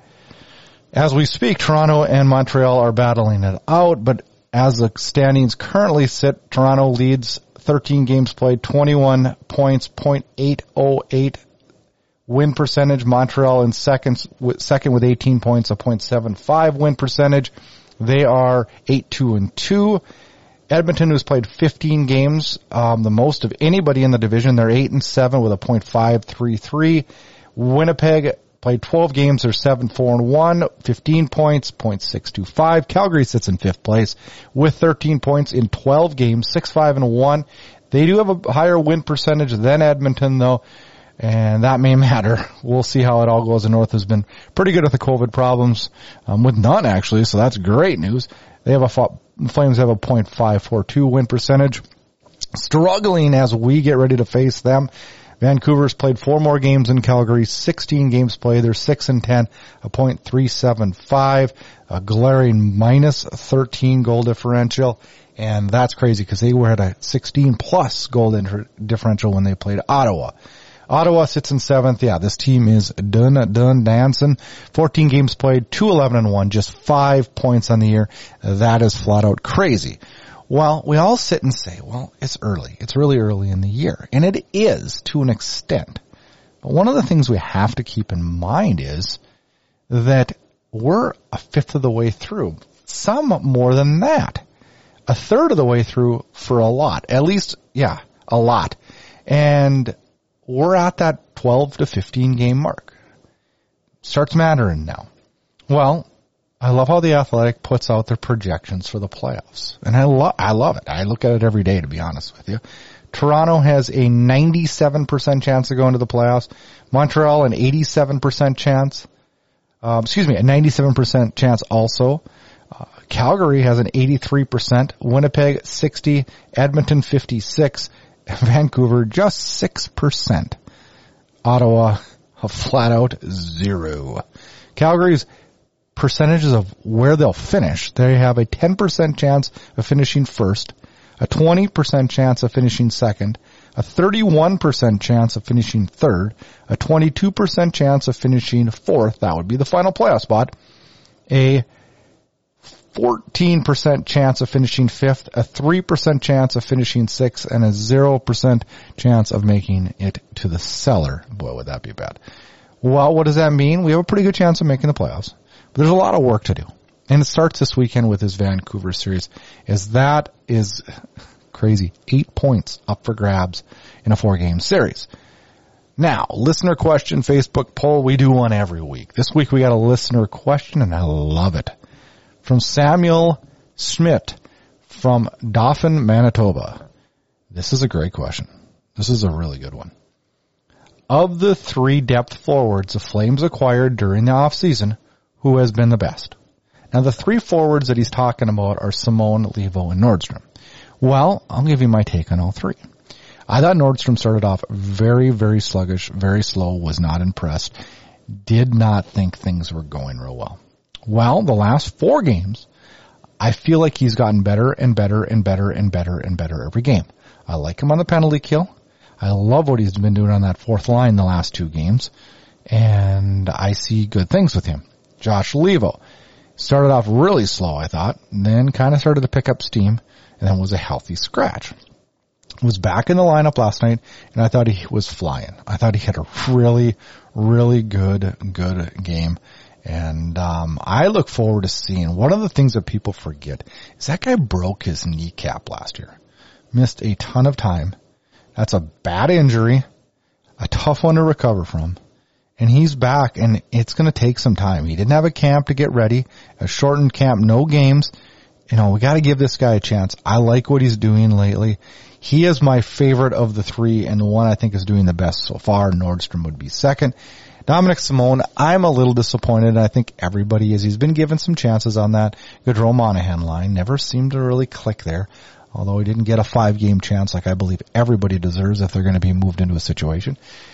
As we speak, Toronto and Montreal are battling it out, but as the standings currently sit, Toronto leads 13 games played, 21 points, .808 win percentage. Montreal in second with 18 points, a .75 win percentage. They are 8-2-2. Edmonton, who's played 15 games, the most of anybody in the division, they're 8-7 with a .533. Winnipeg played 12 games, they're 7-4-1, 15 points, .625. Calgary sits in 5th place with 13 points in 12 games, 6-5-1. They do have a higher win percentage than Edmonton, though, and that may matter. We'll see how it all goes. The North has been pretty good with the COVID problems, with none actually, so that's great news. Flames have a .542 win percentage. Struggling as we get ready to face them. Vancouver's played 4 more games in Calgary, 16 games played. They're 6-10, a .375, a glaring minus 13 goal differential. And that's crazy because they were at a 16 plus goal differential when they played Ottawa. Ottawa sits in 7th. Yeah, this team is done dancing. 14 games played, 2-11-1, just 5 points on the year. That is flat out crazy. Well, we all sit and say, well, it's early. It's really early in the year. And it is to an extent. But one of the things we have to keep in mind is that we're a fifth of the way through. Some more than that. A third of the way through for a lot. At least, yeah, a lot. And we're at that 12 to 15 game mark. Starts mattering now. Well, I love how The Athletic puts out their projections for the playoffs. And I love it. I look at it every day, to be honest with you. Toronto has a 97% chance of going to the playoffs. Montreal, an 87% chance. A 97% chance also. Calgary has an 83%. Winnipeg, 60. Edmonton, 56. Vancouver, just 6%. Ottawa, a flat out 0. Calgary's percentages of where they'll finish. They have a 10% chance of finishing first, a 20% chance of finishing second, a 31% chance of finishing third, a 22% chance of finishing fourth. That would be the final playoff spot. A 14% chance of finishing fifth, a 3% chance of finishing sixth, and a 0% chance of making it to the cellar. Boy, would that be bad. Well, what does that mean? We have a pretty good chance of making the playoffs. But there's a lot of work to do. And it starts this weekend with his Vancouver series, as that is crazy. 8 points up for grabs in a 4-game series. Now, listener question, Facebook poll. We do one every week. This week we got a listener question, and I love it. From Samuel Schmidt from Dauphin, Manitoba. This is a great question. This is a really good one. Of the 3 depth forwards the Flames acquired during the offseason, who has been the best? Now, the 3 forwards that he's talking about are Simone, Levo, and Nordstrom. Well, I'll give you my take on all 3. I thought Nordstrom started off very, very sluggish, very slow, was not impressed, did not think things were going real well. Well, the last 4 games, I feel like he's gotten better and better and better and better and better every game. I like him on the penalty kill. I love what he's been doing on that 4th line the last 2 games, and I see good things with him. Josh Levo started off really slow, I thought, then kind of started to pick up steam, and then was a healthy scratch. Was back in the lineup last night, and I thought he was flying. I thought he had a really, really good game. And I look forward to seeing. One of the things that people forget is that guy broke his kneecap last year. Missed a ton of time. That's a bad injury, a tough one to recover from. And he's back, and it's going to take some time. He didn't have a camp to get ready, a shortened camp, no games. You know, we got to give this guy a chance. I like what he's doing lately. He is my favorite of the 3, and the one I think is doing the best so far. Nordstrom would be second. Dominic Simone, I'm a little disappointed, and I think everybody is. He's been given some chances on that Gaudreau Monahan line. Never seemed to really click there, although he didn't get a 5-game chance like I believe everybody deserves if they're going to be moved into a situation.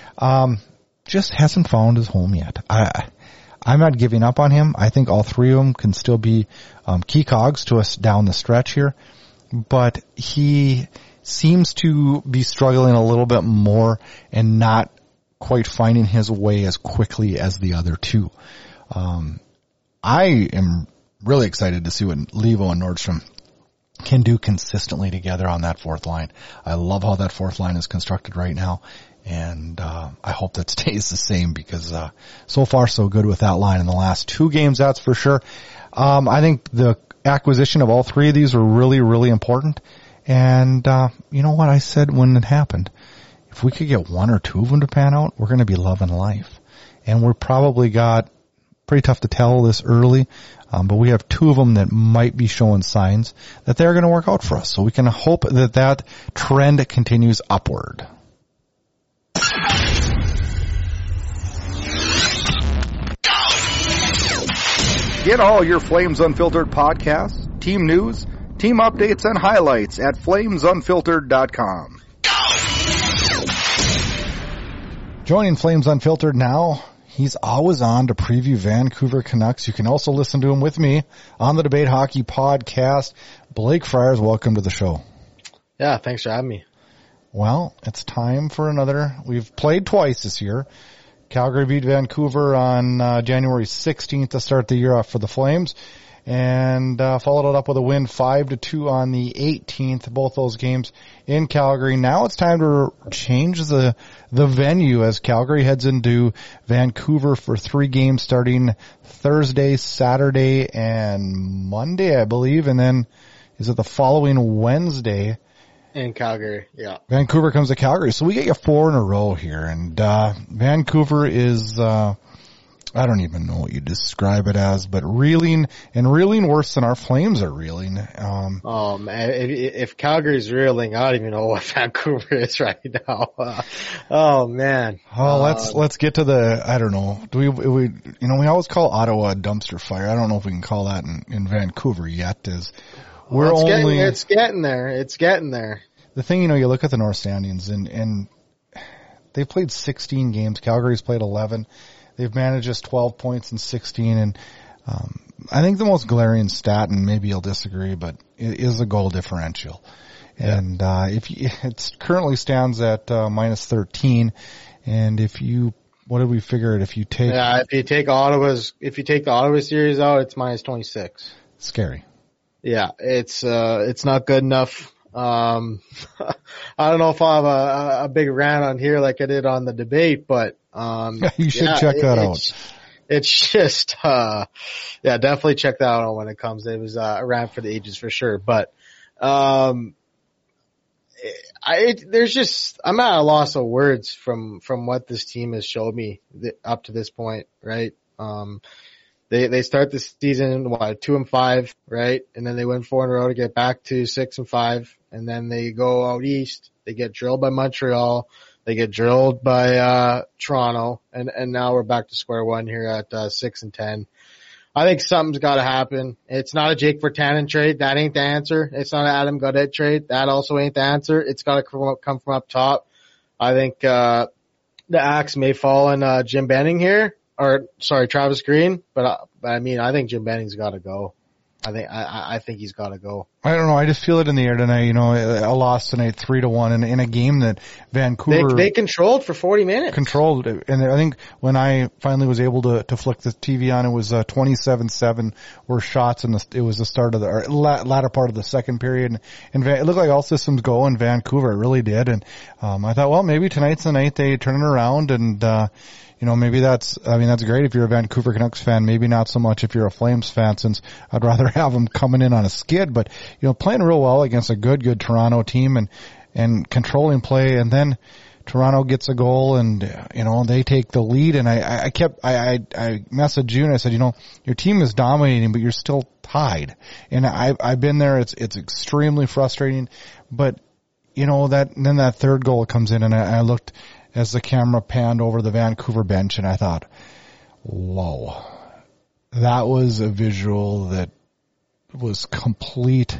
Just hasn't found his home yet. I'm not giving up on him. I think all 3 of them can still be key cogs to us down the stretch here. But he seems to be struggling a little bit more and not quite finding his way as quickly as the other 2. I am really excited to see what Levo and Nordstrom can do consistently together on that 4th line. I love how that 4th line is constructed right now. And I hope that stays the same because so far so good with that line in the last 2 games, that's for sure. I think the acquisition of all 3 of these were really, really important. And you know what I said when it happened? If we could get 1 or 2 of them to pan out, we're going to be loving life. And we're probably got pretty tough to tell this early, but we have 2 of them that might be showing signs that they're going to work out for us. So we can hope that that trend continues upward. Get all your Flames Unfiltered podcasts, team news, team updates, and highlights at FlamesUnfiltered.com. Joining Flames Unfiltered now, he's always on to preview Vancouver Canucks. You can also listen to him with me on the Debate Hockey podcast. Blake Friars, welcome to the show. Yeah, thanks for having me. Well, it's time for another. We've played twice this year. Calgary beat Vancouver on January 16th to start the year off for the Flames, and followed it up with a win 5-2 on the 18th. Both those games in Calgary. Now it's time to change the venue as Calgary heads into Vancouver for 3 games starting Thursday, Saturday, and Monday, I believe, and then is it the following Wednesday? In Calgary, yeah. Vancouver comes to Calgary. So we get you 4 in a row here. And Vancouver is I don't even know what you describe it as, but reeling worse than our Flames are reeling. Oh man, if Calgary's reeling, I don't even know what Vancouver is right now. Oh man. Oh, let's get to the, I don't know. We always call Ottawa a dumpster fire. I don't know if we can call that in Vancouver yet. It's getting there. It's getting there. The thing, you look at the North standings and they've played 16 games. Calgary's played 11. They've managed just 12 points in 16, and I think the most glaring stat, and maybe you'll disagree, but it is the goal differential. Yeah. And it currently stands at minus 13, and what did we figure it? If you take the Ottawa series out, it's minus 26. Scary. Yeah, it's not good enough. I don't know if I'll have a big rant on here like I did on the debate, but you should check that out. It's just definitely check that out when it comes. It was a rant for the ages for sure, but I'm at a loss of words from what this team has showed me up to this point, right? They start the season 2-5, right? And then they win 4 in a row to get back to 6-5, and then they go out east. They get drilled by Montreal. They get drilled by Toronto, and now we're back to square one here at 6-10. I think something's got to happen. It's not a Jake Virtanen trade. That ain't the answer. It's not an Adam Gaudette trade. That also ain't the answer. It's got to come from up top. I think the axe may fall on Jim Benning here. Travis Green, but I think Jim Benning's got to go. I think he's got to go. I don't know. I just feel it in the air tonight. A loss tonight, 3-1, in a game that Vancouver they controlled for 40 minutes. Controlled, and I think when I finally was able to flick the TV on, it was 27-7 were shots, and it was the start of the latter part of the second period, and it looked like all systems go in Vancouver. It really did, and I thought, well, maybe tonight's the night they turn it around, and maybe that's great if you're a Vancouver Canucks fan. Maybe not so much if you're a Flames fan, since I'd rather have them coming in on a skid. But, playing real well against a good Toronto team and controlling play. And then Toronto gets a goal and, they take the lead. And I messaged you and I said, your team is dominating, but you're still tied. And I've been there. It's extremely frustrating. But, then that third goal comes in and I looked as the camera panned over the Vancouver bench, and I thought, whoa, that was a visual that was complete.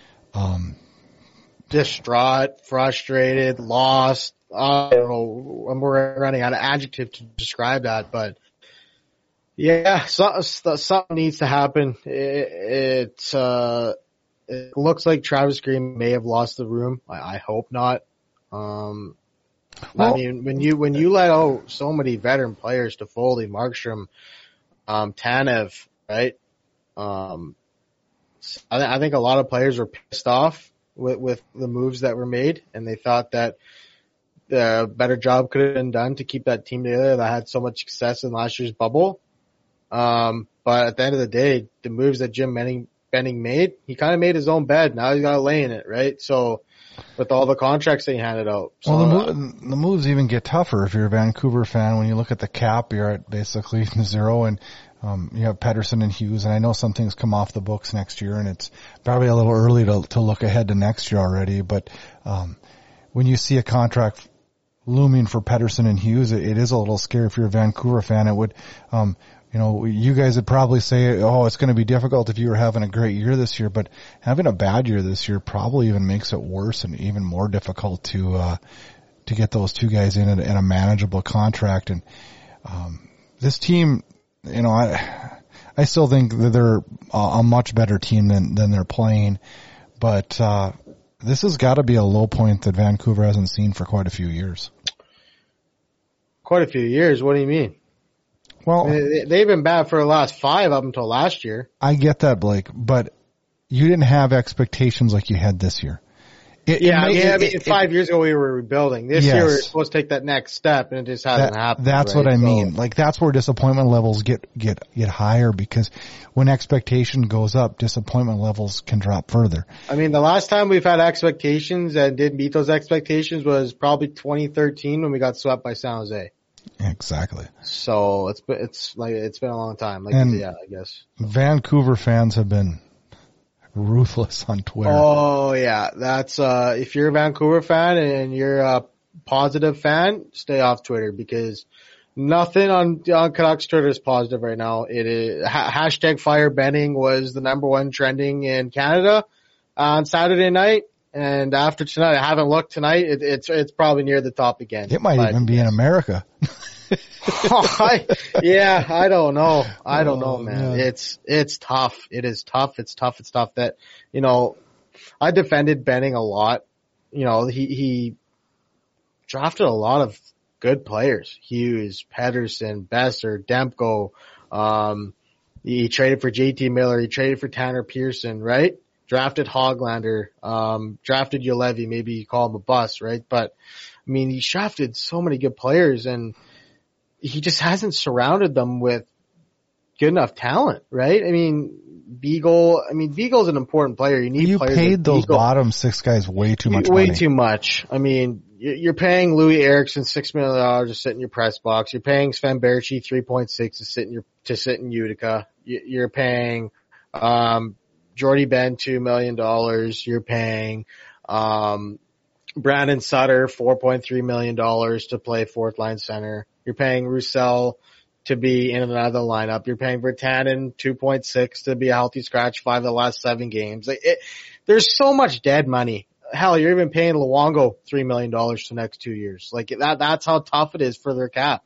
Distraught, frustrated, lost. I don't know. I'm running out of adjective to describe that, but yeah, something needs to happen. It looks like Travis Green may have lost the room. I hope not. Well, when you let out so many veteran players, Toffoli, Markstrom, Tanev, right? I think a lot of players were pissed off with the moves that were made, and they thought that a better job could have been done to keep that team together that had so much success in last year's bubble. But at the end of the day, the moves that Jim Benning made, he kind of made his own bed. Now he's got to lay in it, right? So, with all the contracts they handed out. So, well, the moves even get tougher if you're a Vancouver fan. When you look at the cap, you're at basically zero, and you have Pettersson and Hughes, and I know some things come off the books next year, and it's probably a little early to look ahead to next year already, but when you see a contract looming for Pettersson and Hughes, it is a little scary if you're a Vancouver fan. It would, you guys would probably say, oh, it's going to be difficult if you were having a great year this year, but having a bad year this year probably even makes it worse and even more difficult to get those two guys in a manageable contract. And, this team, I still think that they're a much better team than they're playing, but, this has got to be a low point that Vancouver hasn't seen for quite a few years. Quite a few years? What do you mean? Well, they've been bad for the last 5 up until last year. I get that, Blake, but you didn't have expectations like you had this year. 5 years ago we were rebuilding. This year we're supposed to take that next step, and it just hasn't happened. That's right? What I mean. Like, that's where disappointment levels get higher, because when expectation goes up, disappointment levels can drop further. I mean, the last time we've had expectations and didn't meet those expectations was probably 2013 when we got swept by San Jose. Exactly. So it's been a long time. Like, And yeah, I guess. Vancouver fans have been ruthless on Twitter. Oh yeah, that's if you're a Vancouver fan and you're a positive fan, stay off Twitter because nothing on Canucks Twitter is positive right now. It is hashtag Fire Benning was the number one trending in Canada on Saturday night, and after tonight, I haven't looked tonight. It's probably near the top again. It might even be in America. I don't know. I don't know, man. Yeah. It's tough. It is tough. It's tough that, I defended Benning a lot. He drafted a lot of good players. Hughes, Pedersen, Besser, Demko. He traded for JT Miller. He traded for Tanner Pearson, right? Drafted Hoglander. Drafted Ulevi. Maybe you call him a bust, right? But I mean, he drafted so many good players and he just hasn't surrounded them with good enough talent, right? I mean, Beagle's an important player. You players paid like those Beagle. bottom six guys way too much money. Way too much. I mean, you're paying Louis Eriksson $6 million to sit in your press box. You're paying Sven Baertschi 3.6 to sit in Utica. You're paying Jordy Ben $2 million. You're paying Brandon Sutter $4.3 million to play fourth line center. You're paying Roussel to be in another lineup. You're paying Virtanen 2.6 to be a healthy scratch 5 of the last 7 games. There's so much dead money. Hell, you're even paying Luongo $3 million for the next 2 years. Like that's how tough it is for their cap.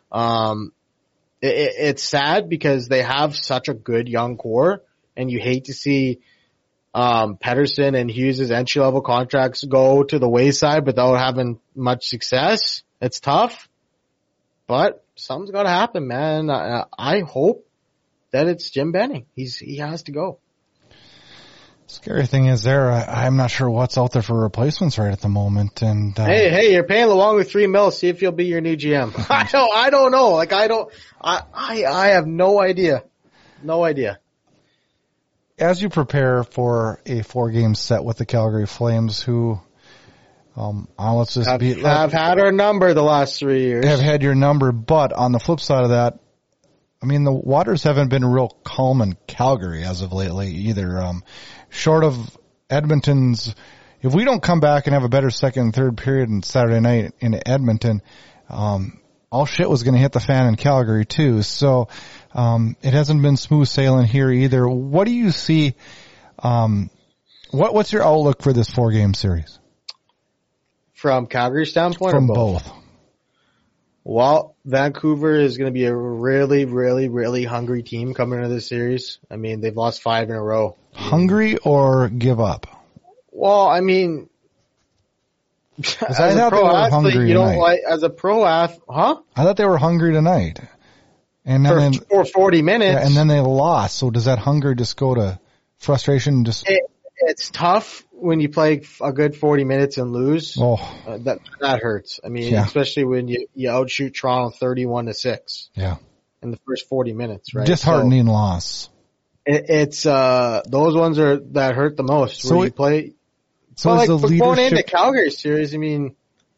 It's sad because they have such a good young core and you hate to see Pedersen and Hughes' entry-level contracts go to the wayside without having much success. It's tough, but something's got to happen, man. I hope that it's Jim Benning. He has to go. Scary thing is I'm not sure what's out there for replacements right at the moment. And hey, you're paying Luongo $3 million. See if he'll be your new GM. I don't know. Like I have no idea. No idea. As you prepare for a 4-game set with the Calgary Flames, who, let's just have had our number the last 3 years. Have had your number, but on the flip side of that, I mean, the waters haven't been real calm in Calgary as of lately either. Short of Edmonton's, if we don't come back and have a better second and third period on Saturday night in Edmonton, all shit was going to hit the fan in Calgary too. So, it hasn't been smooth sailing here either. What do you see? What's your outlook for this 4-game series? From Calgary's standpoint, from or both? Well, Vancouver is going to be a really, really, really hungry team coming into this series. I mean, they've lost 5 in a row. Hungry or give up? Well, I mean, as a pro athlete, you don't like as a pro athlete, huh? I thought they were hungry tonight, and then for 40 minutes, yeah, and then they lost. So does that hunger just go to frustration? It's tough when you play a good 40 minutes and lose. Oh, that hurts. I mean, especially when you outshoot Toronto 31-6. Yeah, in the first 40 minutes, right? Disheartening loss. It's those ones that hurt the most. So where you play. So like the going into Calgary series, I mean,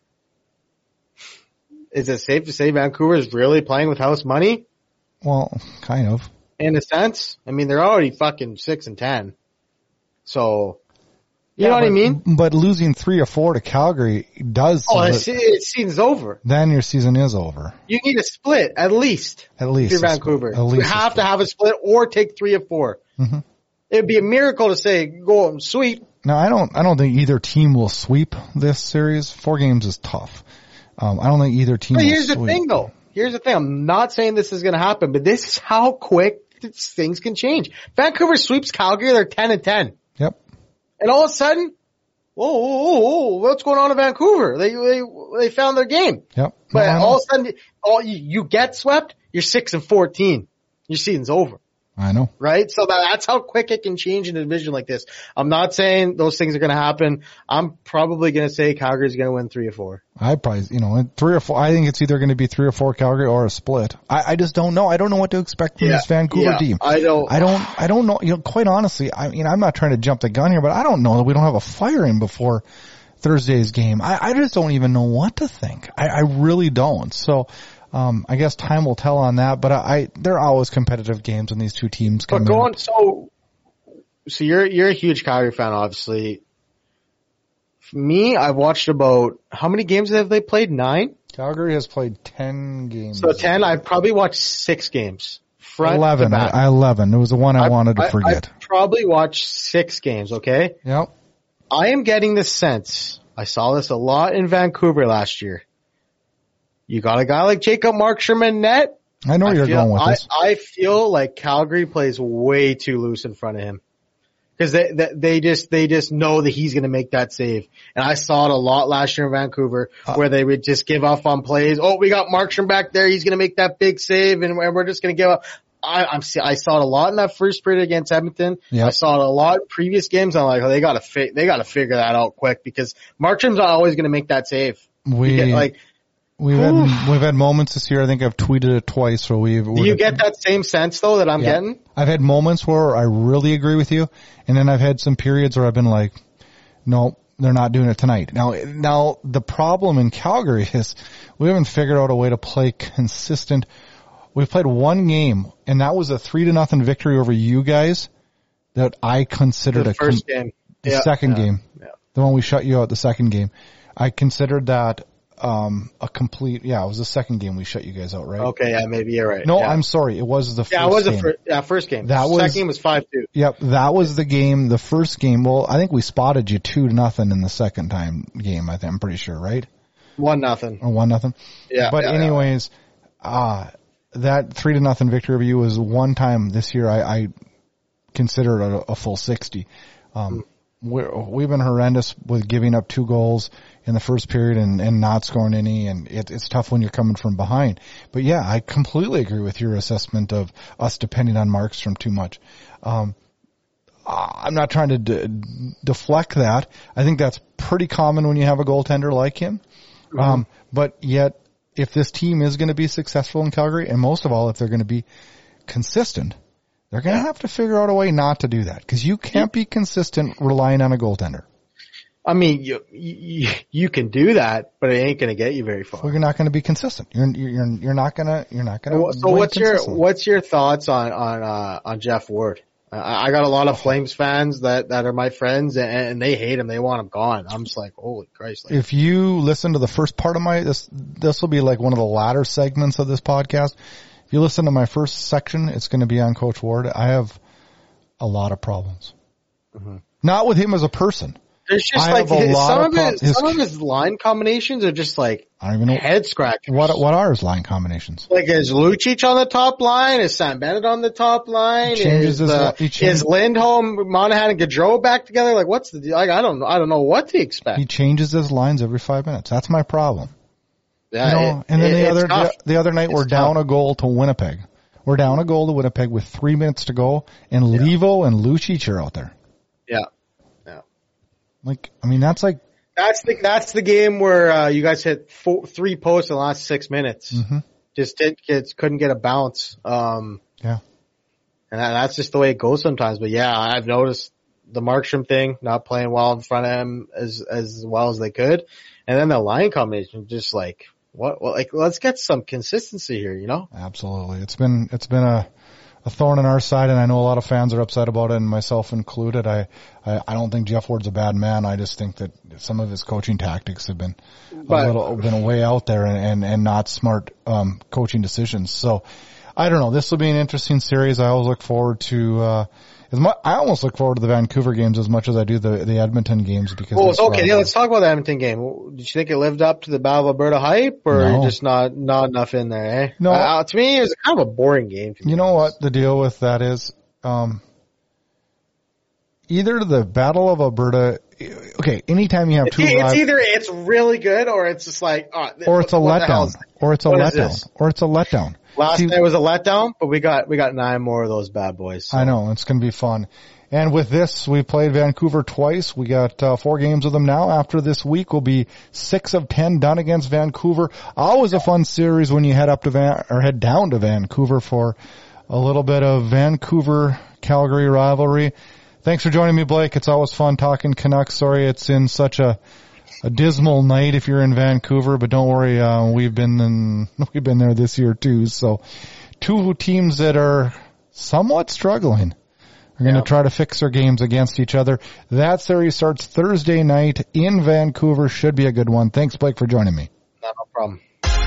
is it safe to say Vancouver is really playing with house money? Well, kind of. In a sense, I mean, they're already fucking 6-10. So, you know what I mean? But losing 3 or 4 to Calgary does. Oh, season's over. Then your season is over. You need a split, at least. At least. If you're Vancouver. At least. You have to have a split or take 3 or 4. Mm-hmm. It'd be a miracle to say, go and sweep. No, I don't think either team will sweep this series. 4 games is tough. I don't think either team will sweep. Here's the thing though. Here's the thing. I'm not saying this is going to happen, but this is how quick things can change. Vancouver sweeps Calgary. They're 10-10. Yep. And all of a sudden, whoa, what's going on in Vancouver? They found their game. Yep. But all of a sudden, you get swept, you're 6-14. Your season's over. I know. Right? So that's how quick it can change in a division like this. I'm not saying those things are going to happen. I'm probably going to say Calgary's going to win 3 or 4. I probably, 3 or 4. I think it's either going to be 3 or 4 Calgary or a split. I just don't know. I don't know what to expect from this Vancouver team. I don't know. Quite honestly, I mean, I'm not trying to jump the gun here, but I don't know that we don't have a firing before Thursday's game. I just don't even know what to think. I really don't. So, I guess time will tell on that, but there are always competitive games when these two teams come in. So you're a huge Calgary fan, obviously. For me, I've watched about, how many games have they played? 9? Calgary has played 10 games. So 10, I've probably watched 6 games. Front 11. to back. 11. It was the one I wanted to forget. I probably watched 6 games, okay? Yep. I am getting the sense, I saw this a lot in Vancouver last year. You got a guy like Jacob Markstrom in net. I know you're going with this. I feel like Calgary plays way too loose in front of him. Because they just know that he's going to make that save. And I saw it a lot last year in Vancouver where they would just give up on plays. Oh, we got Markstrom back there. He's going to make that big save and we're just going to give up. I saw it a lot in that first period against Edmonton. Yep. I saw it a lot in previous games. I'm like, oh, they got to figure that out quick because Markstrom's not always going to make that save. We've had moments this year. I think I've tweeted it twice. Do you get that same sense though that I'm getting? I've had moments where I really agree with you, and then I've had some periods where I've been like, no, they're not doing it tonight. Now the problem in Calgary is we haven't figured out a way to play consistent. We've played one game, and that was a 3-0 victory over you guys. That I considered the first game, the second game, the one we shut you out. The second game, I considered that. A complete, it was the second game we shut you guys out, right? Okay, maybe you're right. No, I'm sorry. It was the first game. Yeah, it was the first game. Second game was 5-2. Yep, that was the game, the first game. Well, I think we spotted you 2-0 in the second game, I'm pretty sure, right? 1-0. Or 1-0? Yeah. But anyways, that 3-0 victory over you was one time this year I considered a full 60. We've been horrendous with giving up 2 goals in the first period and not scoring any, and it's tough when you're coming from behind. But yeah, I completely agree with your assessment of us depending on Markstrom too much. I'm not trying to deflect that. I think that's pretty common when you have a goaltender like him. But yet, if this team is going to be successful in Calgary, and most of all, if they're going to be consistent, they're going to have to figure out a way not to do that, because you can't be consistent relying on a goaltender. I mean, you can do that, but it ain't going to get you very far. Well, you're not going to be consistent. You're not going to. So what's your thoughts on Jeff Ward? I got a lot of Flames fans that are my friends, and they hate him. They want him gone. I'm just like, holy Christ! If you listen to the first part of this will be like one of the latter segments of this podcast. If you listen to my first section, it's going to be on Coach Ward. I have a lot of problems. Not with him as a person. There's just some of his line combinations are just like, I don't even know, head scratchers. What are his line combinations? Like, is Lucic on the top line? Is Sam Bennett on the top line? Is Lindholm, Monahan, and Gaudreau back together? Like, what's the deal? Like, I don't know what to expect. He changes his lines every 5 minutes. That's my problem. Yeah, and then the other night we're down a goal to Winnipeg. We're down a goal to Winnipeg with 3 minutes to go, and Levo and Lucic are out there. Yeah. Like, I mean, that's the game where you guys hit 3 posts in the last 6 minutes. Just couldn't get a bounce. And that's just the way it goes sometimes. But yeah, I've noticed the Markstrom thing, not playing well in front of him as well as they could, and then the line combination, just like let's get some consistency here, you know? Absolutely, it's been a thorn in our side, and I know a lot of fans are upset about it, and myself included. I don't think Jeff Ward's a bad man. I just think that some of his coaching tactics have been been way out there and not smart coaching decisions. So I don't know. This will be an interesting series. I always look forward to I almost look forward to the Vancouver games as much as I do the Edmonton games, because let's talk about the Edmonton game. Did you think it lived up to the Battle of Alberta hype, or just not enough in there, eh? No. To me, it was kind of a boring game. You know what the deal with that is? Either the Battle of Alberta, okay, anytime you have two either it's really good, or it's just like, or it's a letdown. Or it's a letdown. Last night was a letdown, but we got 9 more of those bad boys. So. I know, it's going to be fun. And with this, we played Vancouver twice. We got 4 games with them now. After this week, we'll be 6 of 10 done against Vancouver. Always a fun series when you head down to Vancouver for a little bit of Vancouver-Calgary rivalry. Thanks for joining me, Blake. It's always fun talking Canucks. Sorry it's in such a a dismal night if you're in Vancouver, but don't worry, we've been there this year too. So, two teams that are somewhat struggling are going to try to fix their games against each other. That series starts Thursday night in Vancouver. Should be a good one. Thanks, Blake, for joining me. No problem.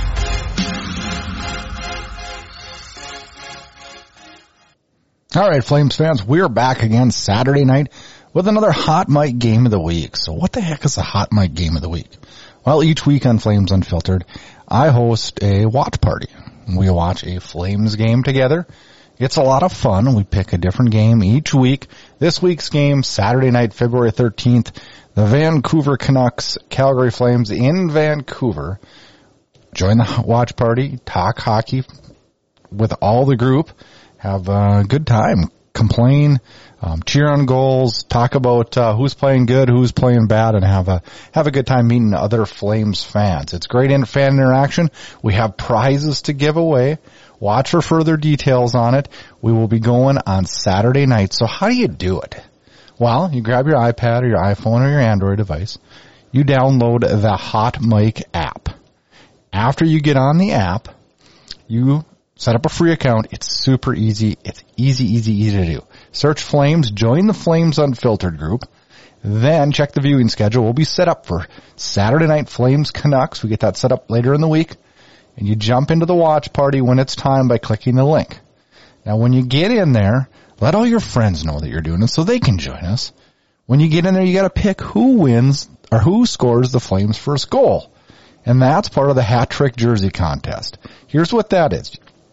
All right, Flames fans, we're back again Saturday night with another Hot Mic Game of the Week. So what the heck is a Hot Mic Game of the Week? Well, each week on Flames Unfiltered, I host a watch party. We watch a Flames game together. It's a lot of fun. We pick a different game each week. This week's game, Saturday night, February 13th, the Vancouver Canucks, Calgary Flames in Vancouver. Join the watch party, talk hockey with all the group. Have a good time, complain, cheer on goals, talk about who's playing good, who's playing bad, and have a good time meeting other Flames fans. It's great fan interaction. We have prizes to give away. Watch for further details on it. We will be going on Saturday night. So how do you do it? Well, you grab your iPad or your iPhone or your Android device. You download the Hot Mic app. After you get on the app, you set up a free account. It's super easy. It's easy to do. Search Flames, join the Flames Unfiltered group, then check the viewing schedule. We'll be set up for Saturday night Flames Canucks. We get that set up later in the week. And you jump into the watch party when it's time by clicking the link. Now when you get in there, let all your friends know that you're doing it so they can join us. When you get in there, you gotta pick who wins or who scores the Flames' first goal. And that's part of the hat trick jersey contest. Here's what that is.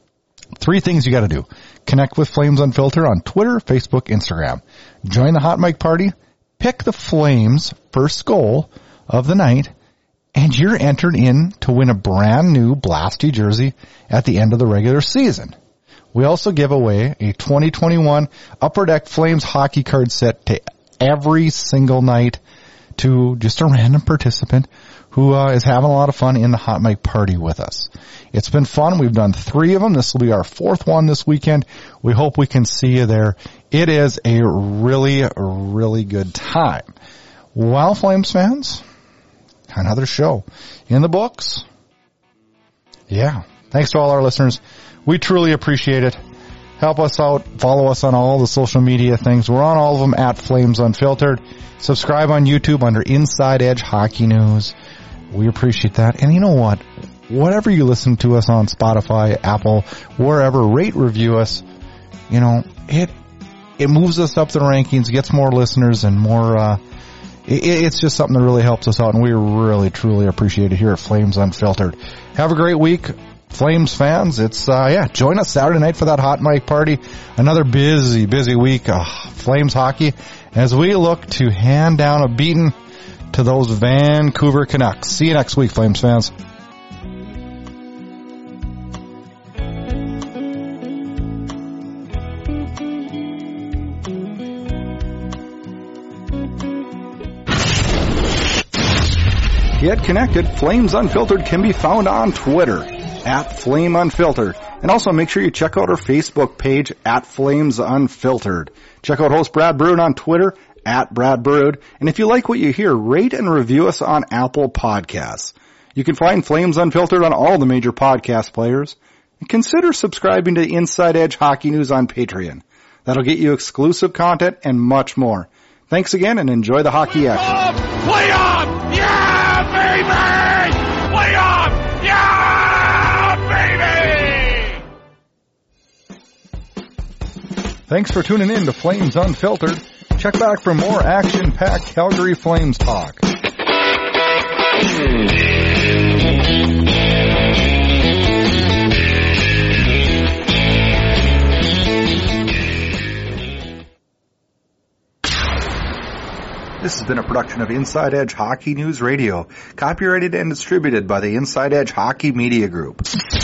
3 things you gotta do. Connect with Flames Unfiltered on Twitter, Facebook, Instagram. Join the Hot Mic party. Pick the Flames' first goal of the night. And you're entered in to win a brand new Blasty jersey at the end of the regular season. We also give away a 2021 Upper Deck Flames hockey card set to every single night to just a random participant who is having a lot of fun in the Hot Mic party with us. It's been fun. We've done 3 of them. This will be our 4th one this weekend. We hope we can see you there. It is a really, really good time. Well, Flames fans, another show in the books. Yeah. Thanks to all our listeners. We truly appreciate it. Help us out. Follow us on all the social media things. We're on all of them at Flames Unfiltered. Subscribe on YouTube under Inside Edge Hockey News. We appreciate that. And you know what? Whatever you listen to us on Spotify, Apple, wherever, rate, review us. You know, it moves us up the rankings, gets more listeners and more, it's just something that really helps us out, and we really, truly appreciate it here at Flames Unfiltered. Have a great week, Flames fans. It's, join us Saturday night for that Hot Mic party. Another busy week of Flames hockey as we look to hand down a beating to those Vancouver Canucks. See you next week, Flames fans. Get connected. Flames Unfiltered can be found on Twitter at Flame Unfiltered. And also make sure you check out our Facebook page at Flames Unfiltered. Check out host Brad Brood on Twitter at Brad Brood. And if you like what you hear, rate and review us on Apple Podcasts. You can find Flames Unfiltered on all the major podcast players. And consider subscribing to Inside Edge Hockey News on Patreon. That'll get you exclusive content and much more. Thanks again and enjoy the hockey action. Play on! Yeah, baby! Play on! Yeah, baby! Thanks for tuning in to Flames Unfiltered. Check back for more action-packed Calgary Flames talk. This has been a production of Inside Edge Hockey News Radio, copyrighted and distributed by the Inside Edge Hockey Media Group.